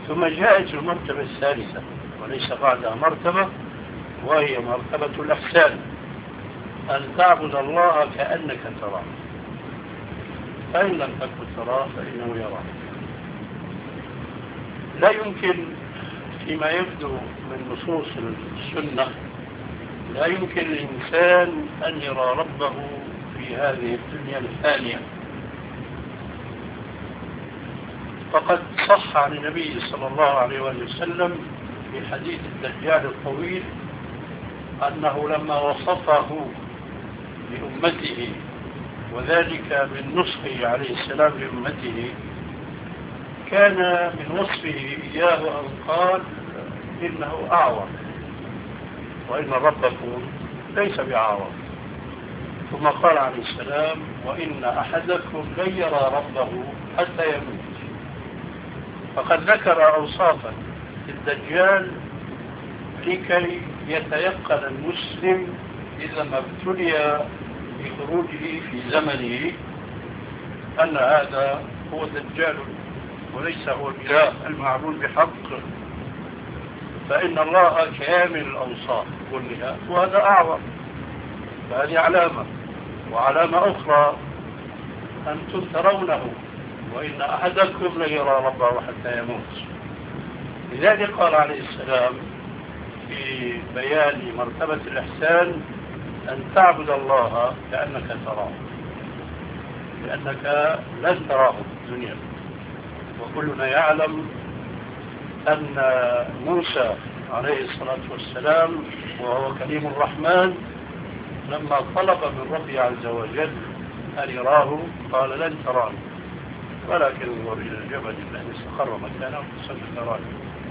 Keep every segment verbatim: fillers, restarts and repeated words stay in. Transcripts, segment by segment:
ثم جاءت المرتبة الثالثة وليس بعدها مرتبة، وهي مرتبة الإحسان، أن تعبد الله كأنك تراه، فإن لم تكن تراه فإنه يراك. لا يمكن فيما يبدو من نصوص السنة، لا يمكن للإنسان أن يرى ربه في هذه الدنيا الثانية. فقد صح عن النبي صلى الله عليه وسلم في حديث الدجال الطويل أنه لما وصفه لأمته، وذلك من نصحه عليه السلام لأمته، كان من وصفه إياه أن قال إنه أعور، وإن ربكم ليس بعور. ثم قال عليه السلام: وإن أحدكم لن يرى ربه حتى يموت. فقد ذكر أوصافا الدجال لكي يتيقن المسلم إذا ما ابتلي بخروجه في زمنه أن هذا هو الدجال وليس هو الإله المعبود بحق، فإن الله كامل الأوصاف كلها وهذا أعور. فهذه علامة. وعلامة أخرى أنتم ترونه وإن أحدكم لن يرى ربه حتى يموت. لذلك قال عليه السلام في بيان مرتبة الإحسان أن تعبد الله كأنك تراه، لأنك لن تراه في الدنيا. وكلنا يعلم أن موسى عليه الصلاة والسلام وهو كريم الرحمن لما طلب من ربه عز وجل أن يراه قال: لن تراني ولكن انظر إلى الجبل الذي استقر مكانه فسوف تراني.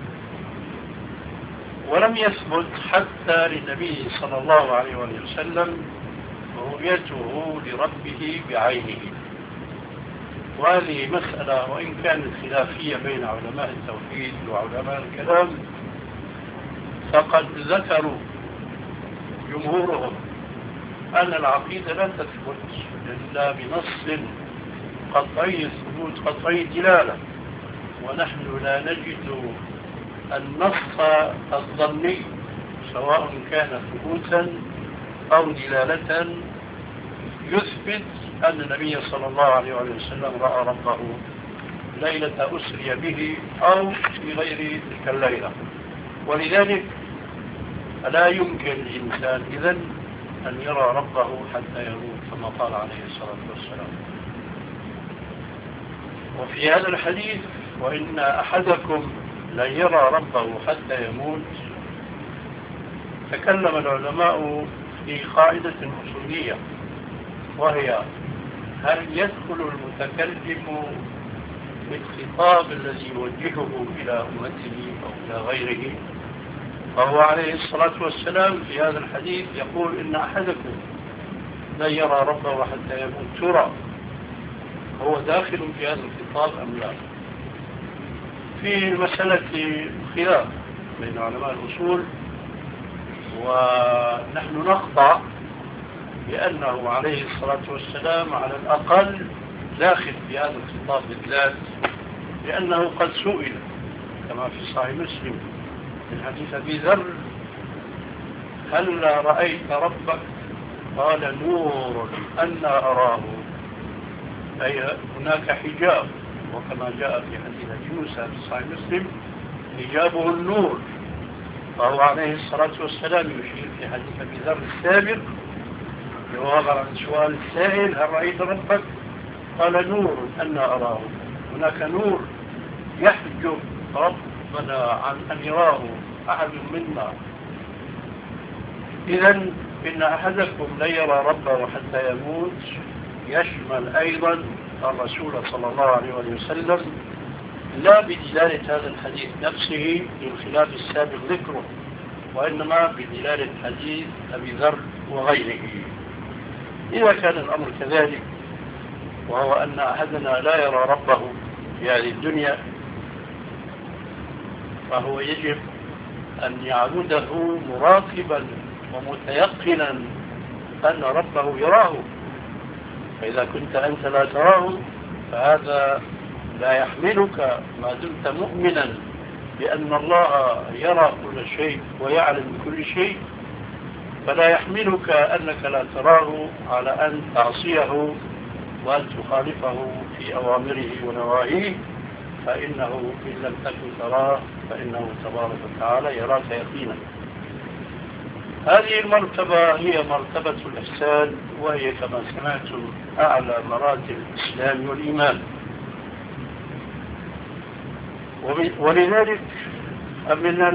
ولم يثبت حتى للنبي صلى الله عليه وسلم رؤيته لربه بعينه. وهذه مسألة وإن كانت خلافية بين علماء التوحيد وعلماء الكلام، فقد ذكروا جمهورهم أن العقيدة لا تثبت إلا بنص قطعي الثبوت قطعي الدلالة، ونحن لا نجد النص الظني سواء كان ثبوتا أو دلالة يثبت أن النبي صلى الله عليه وسلم رأى ربه ليلة أسري به أو في غير تلك الليلة. ولذلك لا يمكن للإنسان إذن أن يرى ربه حتى يموت كما قال عليه الصلاة والسلام. وفي هذا الحديث: وإن أحدكم لن يرى ربه حتى يموت، تكلم العلماء في قاعدة أصولية، وهي: هل يدخل المتكلم بالخطاب الذي يوجهه إلى أمته أو إلى غيره؟ فهو عليه الصلاة والسلام في هذا الحديث يقول: إن أحدكم لن يرى ربه حتى يموت. ترى هو داخل في هذا الخطاب أم لا؟ في المسألة خلاف بين علماء الأصول، ونحن نقطع بأنه عليه الصلاة والسلام على الأقل داخل في هذا الخطاب بالذات، لأنه قد سئل كما في صحيح مسلم من حديث أبي ذر: هل رأيت ربك؟ قال: نور أنا أراه، أي هناك حجاب. وكما جاء في حديث موسى في صحيح مسلم: حجابه النور. فهو عليه الصلاة والسلام يشير في حديث أبي ذر السابق جوابا عن سؤال السائل: هل رأيت ربك؟ قال: نور أنا أراه. هناك نور يحجب ربنا عن أن يراه أحد منا. إذن إن أحدكم لن يرى ربه حتى يموت يشمل أيضا الرسول صلى الله عليه وسلم، لا بدلالة هذا الحديث نفسه للخلاف السابق ذكره، وإنما بدلالة حديث أبي ذر وغيره. إذا كان الأمر كذلك، وهو أن أحدنا لا يرى ربه في هذه الدنيا، فهو يجب أن يعبده مراقبا ومتيقنا أن ربه يراه. فإذا كنت أنت لا تراه فهذا لا يحملك ما دمت مؤمنا بأن الله يرى كل شيء ويعلم كل شيء، فلا يحملك أنك لا تراه على أن تعصيه وأن تخالفه في أوامره ونواهيه، فإنه إن لم تكن تراه فإنه تبارك وتعالى يراك يقينا. هذه المرتبة هي مرتبة الإحسان، وهي كما سمعتم أعلى مراتب الإسلام والإيمان. ولذلك أمنا